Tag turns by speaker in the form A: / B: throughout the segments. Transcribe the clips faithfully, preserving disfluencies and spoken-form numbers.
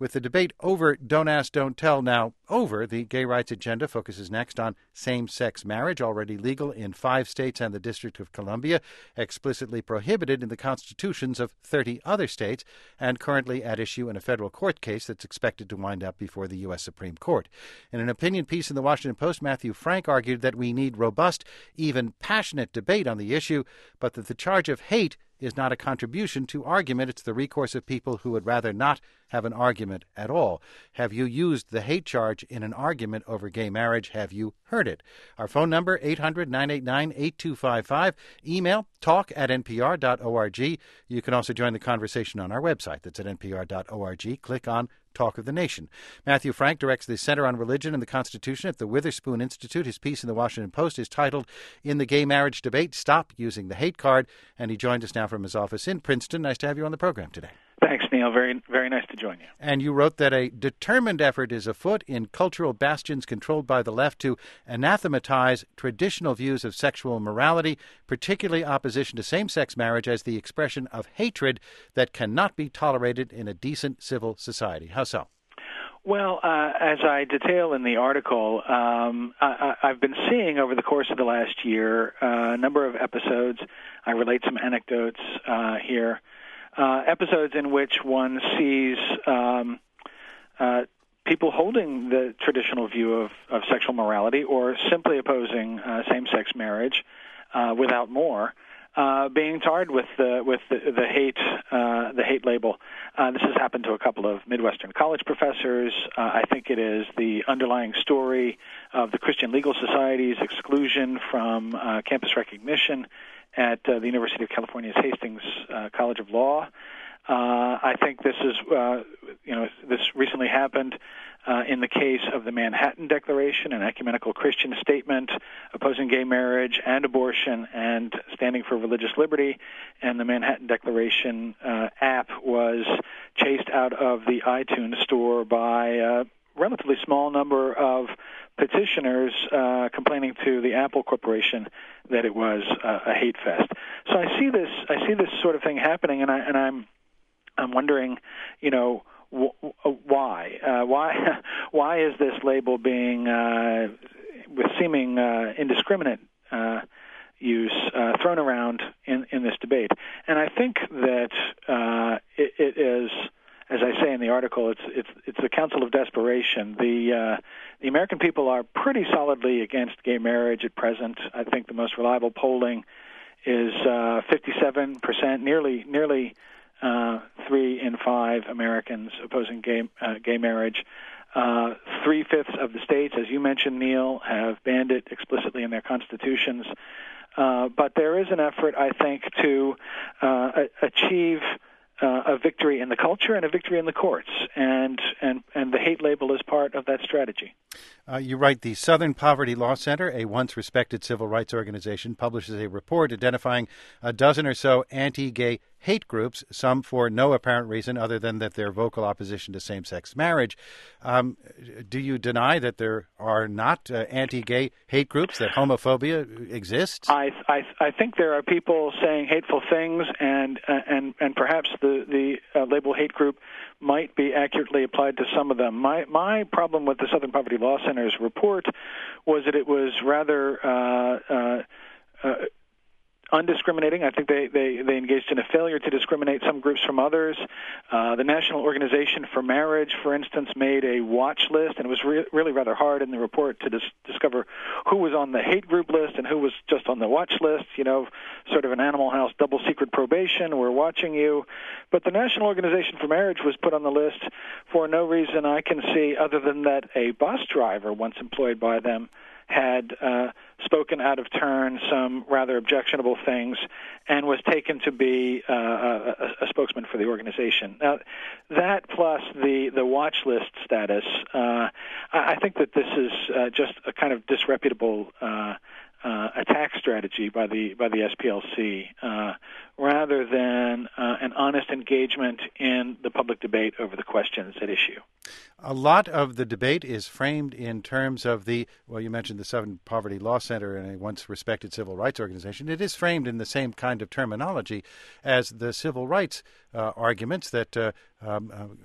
A: With the debate over Don't Ask, Don't Tell now over, the gay rights agenda focuses next on same-sex marriage, already legal in five states and the District of Columbia, explicitly prohibited in the constitutions of thirty other states, and currently at issue in a federal court case that's expected to wind up before the U S Supreme Court. In an opinion piece in the Washington Post, Matthew Frank argued that we need robust, even passionate debate on the issue, but that the charge of hate is not a contribution to argument. It's the recourse of people who would rather not have an argument at all. Have you used the hate charge in an argument over gay marriage? Have you heard it? Our phone number, eight hundred, nine eight nine, eight two five five. Email, talk at n p r dot org. You can also join the conversation on our website. That's at n p r dot org. Click on Talk of the Nation. Matthew Frank directs the Center on Religion and the Constitution at the Witherspoon Institute. His piece in the Washington Post is titled, In the Gay Marriage Debate, Stop Using the Hate Card. And he joined us now from his office in Princeton. Nice to have you on the program today.
B: Thanks, Neil. Very, very nice to join you.
A: And you wrote that a determined effort is afoot in cultural bastions controlled by the left to anathematize traditional views of sexual morality, particularly opposition to same-sex marriage, as the expression of hatred that cannot be tolerated in a decent civil society. How so?
B: Well, uh, as I detail in the article, um, I, I've been seeing over the course of the last year uh, a number of episodes. I relate some anecdotes uh, here. Uh, episodes in which one sees um, uh, people holding the traditional view of, of sexual morality or simply opposing uh, same-sex marriage uh, without more, uh, being tarred with the with the, the hate uh, the hate label. Uh, this has happened to a couple of Midwestern college professors. Uh, I think it is the underlying story of the Christian Legal Society's exclusion from uh, campus recognition at uh, the University of California's Hastings uh, College of Law. Uh, I think this is, uh, you know, this recently happened uh, in the case of the Manhattan Declaration, an ecumenical Christian statement opposing gay marriage and abortion and standing for religious liberty. And the Manhattan Declaration uh, app was chased out of the iTunes store by a relatively small number of petitioners uh, complaining to the Apple Corporation that it was uh, a hate fest. So I see this, I see this sort of thing happening, and I and I'm, I'm wondering, you know, wh- why, uh, why, why is this label being, uh, with seeming uh, indiscriminate uh, use, uh, thrown around in, in this debate? And I think that uh, it, it is. As I say in the article, it's it's it's the counsel of desperation. The uh, the American people are pretty solidly against gay marriage at present. I think the most reliable polling is uh, fifty-seven percent, nearly nearly uh, three in five Americans opposing gay uh, gay marriage. Uh, three-fifths of the states, as you mentioned, Neil, have banned it explicitly in their constitutions. Uh, but there is an effort, I think, to uh, achieve Uh, a victory in the culture and a victory in the courts, and and, and the hate label is part of that strategy.
A: Uh, you write, the Southern Poverty Law Center, a once respected civil rights organization, publishes a report identifying a dozen or so anti-gay hate groups, some for no apparent reason other than that they're vocal opposition to same-sex marriage. Um, do you deny that there are not uh, anti-gay hate groups, that homophobia exists?
B: I I, I think there are people saying hateful things, and uh, and and perhaps the the uh, label hate group might be accurately applied to some of them. My my problem with the Southern Poverty Law Center's report was that it was rather uh, uh, uh, undiscriminating. I think they, they, they engaged in a failure to discriminate some groups from others. Uh, the National Organization for Marriage, for instance, made a watch list, and it was re- really rather hard in the report to dis- discover who was on the hate group list and who was just on the watch list, you know, sort of an Animal House double secret probation, we're watching you. But the National Organization for Marriage was put on the list for no reason I can see other than that a bus driver once employed by them had uh, spoken out of turn some rather objectionable things and was taken to be uh, a, a spokesman for the organization. Now, that plus the, the watch list status, uh, I think that this is uh, just a kind of disreputable uh, uh, attack strategy by the by the S P L C, uh, rather than uh, an honest engagement in the public debate over the questions at issue.
A: A lot of the debate is framed in terms of the, well, you mentioned the Southern Poverty Law Center and a once respected civil rights organization. It is framed in the same kind of terminology as the civil rights uh, arguments that uh, um, uh,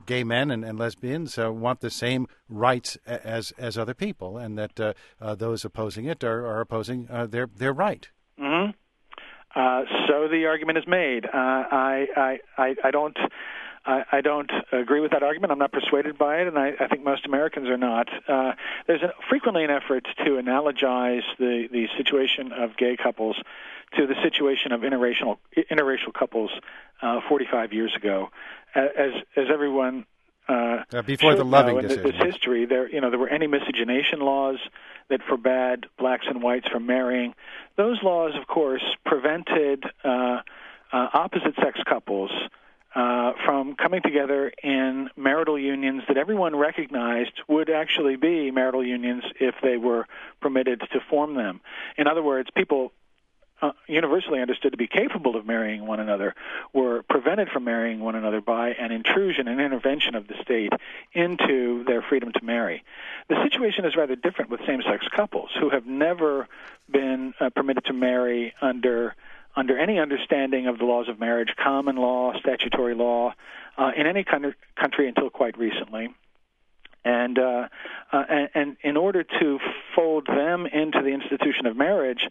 A: gay men and, and lesbians uh, want the same rights as as other people, and that uh, uh, those opposing it are, are opposing uh, their their right.
B: Mm-hmm. Uh, so the argument is made. Uh, I, I, I, I don't, I, I don't agree with that argument. I'm not persuaded by it, and I, I think most Americans are not. Uh, there's a, frequently an effort to analogize the, the situation of gay couples to the situation of interracial interracial couples uh, forty-five years ago. As as everyone uh,
A: uh, before the Loving
B: know, in
A: decision,
B: this history, there you know there were anti-miscegenation laws that forbade blacks and whites from marrying. Those laws, of course, prevented uh, uh, opposite-sex couples uh, from coming together in marital unions that everyone recognized would actually be marital unions if they were permitted to form them. In other words, people Uh, universally understood to be capable of marrying one another were prevented from marrying one another by an intrusion and intervention of the state into their freedom to marry. The situation is rather different with same-sex couples who have never been uh, permitted to marry under under any understanding of the laws of marriage, common law, statutory law, uh, in any con- country until quite recently. And, uh, uh, and and in order to fold them into the institution of marriage,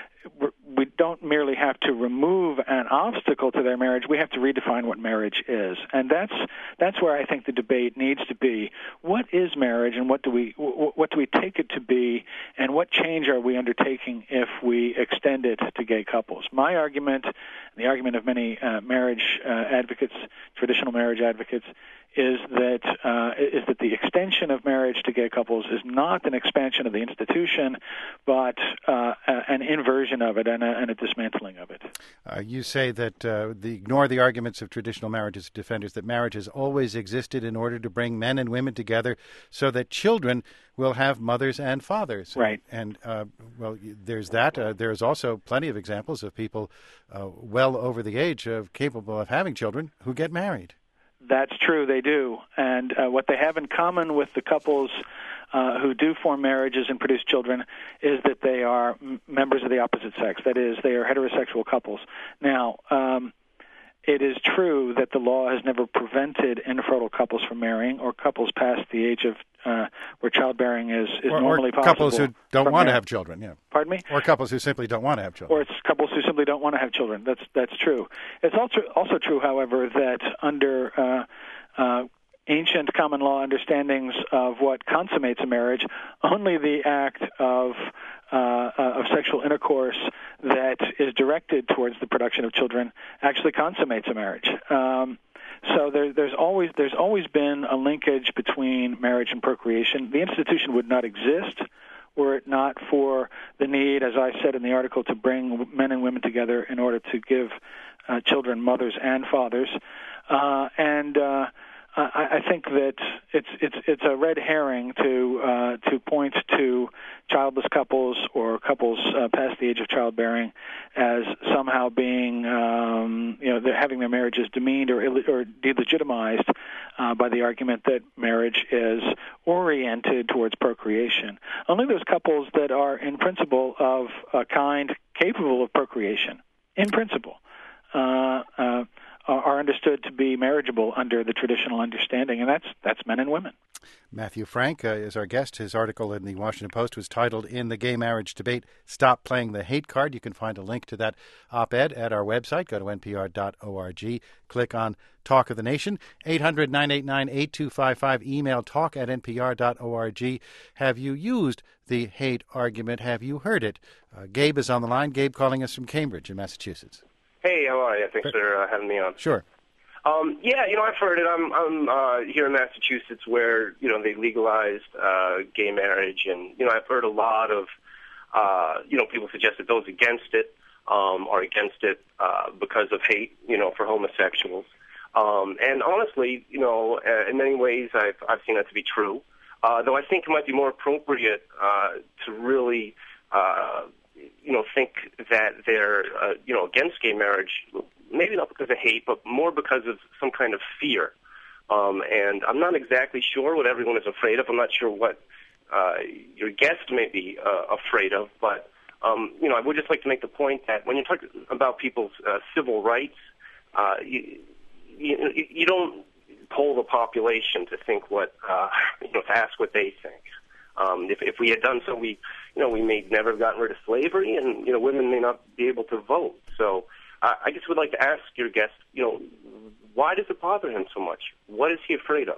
B: we don't merely have to remove an obstacle to their marriage, we have to redefine what marriage is. And that's that's where I think the debate needs to be. What is marriage, and what do we what do we take it to be, and what change are we undertaking if we extend it to gay couples? My argument, the argument of many uh, marriage uh, advocates, traditional marriage advocates, is that uh, is that the extension of marriage to gay couples is not an expansion of the institution, but uh, an inversion of it and a, and a dismantling of it.
A: Uh, you say that uh, the, ignore the arguments of traditional marriage defenders, that marriage has always existed in order to bring men and women together so that children will have mothers and fathers.
B: Right.
A: And, and uh, well, there's that. Uh, there's also plenty of examples of people uh, well over the age of capable of having children who get married.
B: That's true, they do. And uh, what they have in common with the couples uh, who do form marriages and produce children is that they are m- members of the opposite sex. That is, they are heterosexual couples. Now, um, it is true that the law has never prevented infertile couples from marrying, or couples past the age of uh, where childbearing is, is
A: or,
B: normally
A: or
B: possible.
A: Couples who don't want to have children, yeah.
B: Pardon me?
A: Or couples who simply don't want to have children.
B: Or it's couples who simply don't want to have children. That's that's true. It's also also true, however, that under uh, uh, ancient common law understandings of what consummates a marriage, only the act of uh, uh, of sexual intercourse that is directed towards the production of children actually consummates a marriage. Um, So there, there's always there's always been a linkage between marriage and procreation. The institution would not exist were it not for the need, as I said in the article, to bring men and women together in order to give uh, children mothers and fathers. Uh, and uh, I, I think that it's it's it's a red herring to uh, to point to childless couples or couples uh, past the age of childbearing as somehow being um, you know they're having their marriages demeaned or Ill- or delegitimized uh, by the argument that marriage is oriented towards procreation. Only those couples that are in principle of a kind capable of procreation, in principle. Uh, uh, are understood to be marriageable under the traditional understanding, and that's that's men and women.
A: Matthew Frank uh, is our guest. His article in the Washington Post was titled, "In the Gay Marriage Debate, Stop Playing the Hate Card." You can find a link to that op-ed at our website. Go to N P R dot org. Click on Talk of the Nation. eight hundred, nine eight nine, eight two five five. Email talk at N P R dot org. Have you used the hate argument? Have you heard it? Uh, Gabe is on the line. Gabe calling us from Cambridge in Massachusetts.
C: Hey, how are you? Thanks for uh, having me on.
A: Sure.
C: Um, yeah, you know, I've heard it. I'm, I'm uh, here in Massachusetts where, you know, they legalized uh, gay marriage. And, you know, I've heard a lot of, uh, you know, people suggest that those against it um, are against it uh, because of hate, you know, for homosexuals. Um, and honestly, you know, uh, in many ways I've, I've seen that to be true. Uh, though I think it might be more appropriate uh, to really uh you know, think that they're, uh, you know, against gay marriage, maybe not because of hate, but more because of some kind of fear. Um, and I'm not exactly sure what everyone is afraid of. I'm not sure what uh, your guest may be uh, afraid of. But, um, you know, I would just like to make the point that when you talk about people's uh, civil rights, uh, you, you, you don't poll the population to think what, uh, you know, to ask what they think. Um, if, if we had done so, we, you know, we may never have gotten rid of slavery, and you know, women may not be able to vote. So, uh, I just would like to ask your guest, you know, why does it bother him so much? What is he afraid of?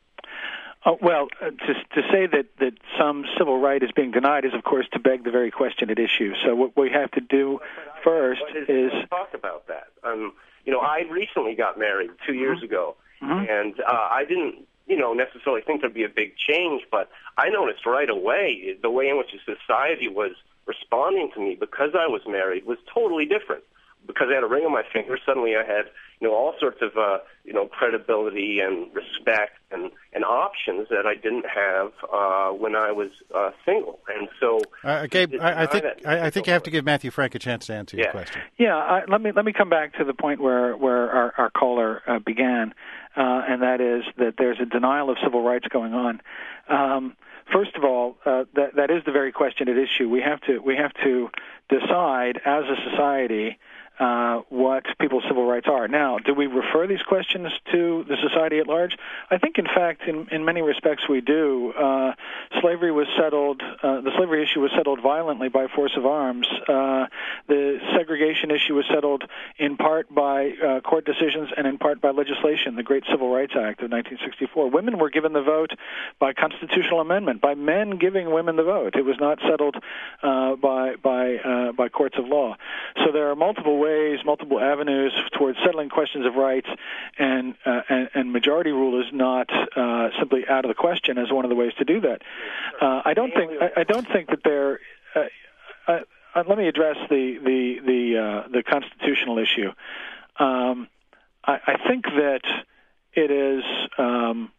B: Oh, well, uh, to, to say that, that some civil right is being denied is, of course, to beg the very question at issue. So what we have to do first
C: is,
B: is...
C: Let's talk about that. Um, you know, I recently got married two years mm-hmm. ago, mm-hmm. and uh, I didn't, you know, necessarily think there'd be a big change, but I noticed right away the way in which the society was responding to me because I was married was totally different. Because I had a ring on my finger, suddenly I had, you know, all sorts of, uh, you know, credibility and respect and, and options that I didn't have uh, when I was uh, single. And so,
A: uh, Gabe, I, I think I, I think you have to give Matthew Frank a chance to answer
C: yeah.
A: your question.
B: Yeah, I, let me let me come back to the point where where our, our caller uh, began, uh, and that is that there's a denial of civil rights going on. Um, First of all, uh, that that is the very question at issue. We have to we have to decide as a society uh, what people's civil rights are. Now, do we refer these questions to the society at large? I think, in fact, in, in many respects, we do. Uh, slavery was settled. Uh, the slavery issue was settled violently by force of arms. Uh, the segregation issue was settled in part by uh, court decisions and in part by legislation, the Great Civil Rights Act of nineteen sixty-four. Women were given the vote by constitutional amendment, by men giving women the vote. It was not settled uh, by by uh, by courts of law. So there are multiple ways, multiple avenues towards settling questions of rights, and uh, and, and majority rule is not uh, simply out of the question as one of the ways to do that. Uh, I don't think I, I don't think that there. Uh, uh, uh, let me address the the the uh, the constitutional issue. Um, I, I think that it is. Um,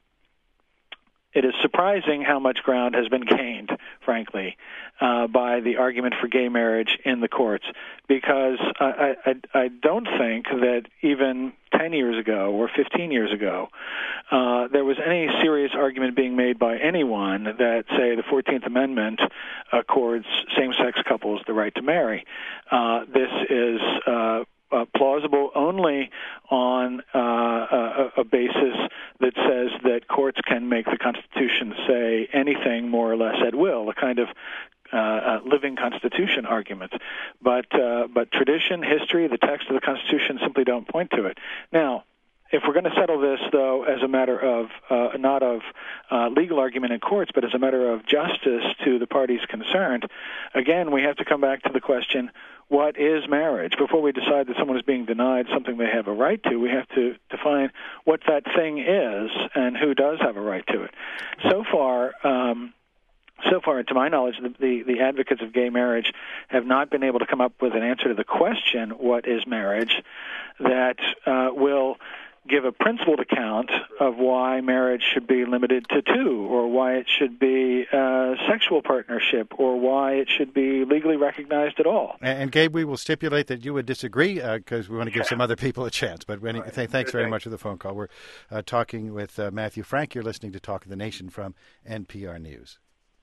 B: It is surprising how much ground has been gained, frankly, uh, by the argument for gay marriage in the courts, because I, I, I don't think that even ten years ago or fifteen years ago uh, there was any serious argument being made by anyone that, say, the fourteenth Amendment accords same-sex couples the right to marry. Uh, this is uh, Uh, plausible only on uh, a, a basis that says that courts can make the Constitution say anything more or less at will, a kind of uh, uh, living Constitution argument. But uh, but tradition, history, the text of the Constitution simply don't point to it. Now, if we're going to settle this, though, as a matter of uh, not of uh, legal argument in courts, but as a matter of justice to the parties concerned, again, we have to come back to the question, what is marriage? Before we decide that someone is being denied something they have a right to, we have to define what that thing is and who does have a right to it. So far, um, so far, to my knowledge, the, the, the advocates of gay marriage have not been able to come up with an answer to the question, what is marriage, that uh, will give a principled account of why marriage should be limited to two, or why it should be a sexual partnership, or why it should be legally recognized at all.
A: And, and Gabe, we will stipulate that you would disagree because uh, we want to give some other people a chance. But when, right. th- thanks very much for the phone call. We're uh, talking with uh, Matthew Frank. You're listening to Talk of the Nation from N P R News.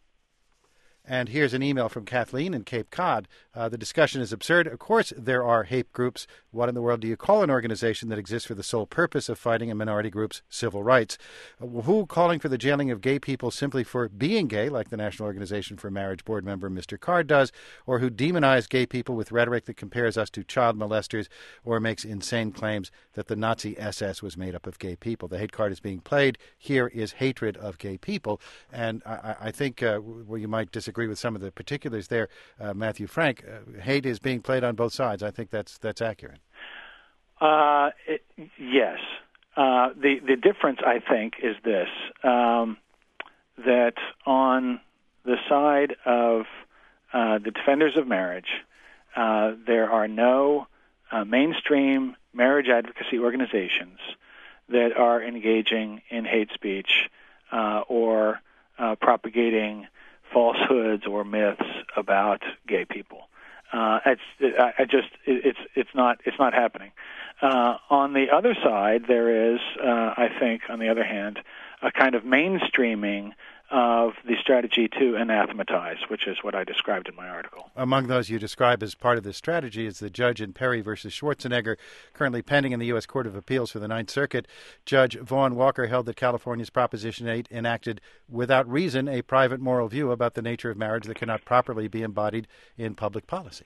A: And here's an email from Kathleen in Cape Cod. Uh, the discussion is absurd. Of course, there are hate groups. What in the world do you call an organization that exists for the sole purpose of fighting a minority group's civil rights? Uh, who calling for the jailing of gay people simply for being gay, like the National Organization for Marriage board member Mister Card does, or who demonize gay people with rhetoric that compares us to child molesters or makes insane claims that the Nazi S S was made up of gay people? The hate card is being played. Here is hatred of gay people. And I, I think uh, well, you might disagree with some of the particulars there, uh, Matthew Frank. Uh, hate is being played on both sides. I think that's that's accurate.
B: Uh, it, yes. Uh, the the difference, I think, is this: um, that on the side of uh, the defenders of marriage, uh, there are no uh, mainstream marriage advocacy organizations that are engaging in hate speech uh, or uh, propagating falsehoods or myths about gay people. Uh, it's, I, I just, it, it's, it's not, it's not happening. Uh, on the other side, there is, uh, I think, on the other hand, a kind of mainstreaming of the strategy to anathematize, which is what I described in my article.
A: Among those you describe as part of this strategy is the judge in Perry versus Schwarzenegger, currently pending in the U S Court of Appeals for the Ninth Circuit. Judge Vaughn Walker held that California's Proposition eight enacted without reason a private moral view about the nature of marriage that cannot properly be embodied in public policy.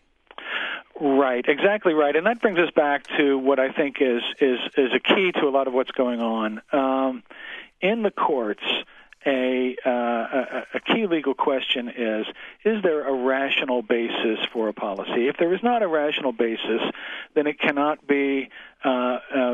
B: Right, exactly right, and that brings us back to what I think is is is a key to a lot of what's going on um, in the courts. A, uh, a a key legal question is: is there a rational basis for a policy? If there is not a rational basis, then it cannot be uh, uh,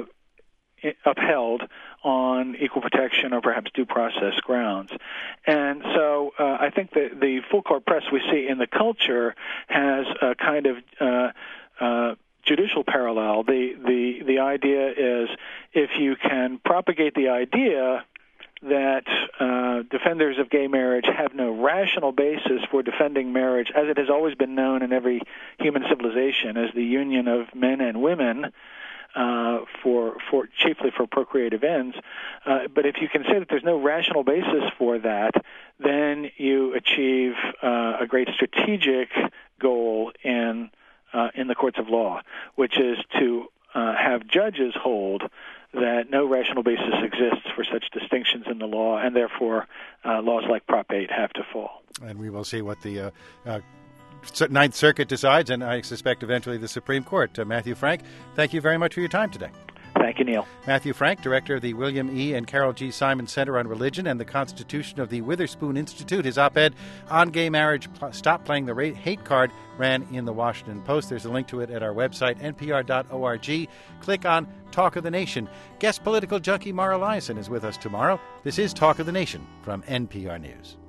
B: upheld on equal protection or perhaps due process grounds. And so uh, I think that the full court press we see in the culture has a kind of uh, uh, judicial parallel. The, the, the idea is if you can propagate the idea that uh, defenders of gay marriage have no rational basis for defending marriage, as it has always been known in every human civilization as the union of men and women, Uh, for, for chiefly for procreative ends. Uh, but if you can say that there's no rational basis for that, then you achieve uh, a great strategic goal in uh, in the courts of law, which is to uh, have judges hold that no rational basis exists for such distinctions in the law, and therefore uh, laws like Prop eight have to fall.
A: And we will see what the uh, uh Ninth Circuit decides, and I suspect eventually the Supreme Court. Uh, Matthew Frank, thank you very much for your time today.
B: Thank you, Neil.
A: Matthew Frank, director of the William E. and Carol G. Simon Center on Religion and the Constitution of the Witherspoon Institute. His op-ed on gay marriage, Stop Playing the Hate Card, ran in the Washington Post. There's a link to it at our website, N P R dot org. Click on Talk of the Nation. Guest political junkie Mara Liasson is with us tomorrow. This is Talk of the Nation from N P R News.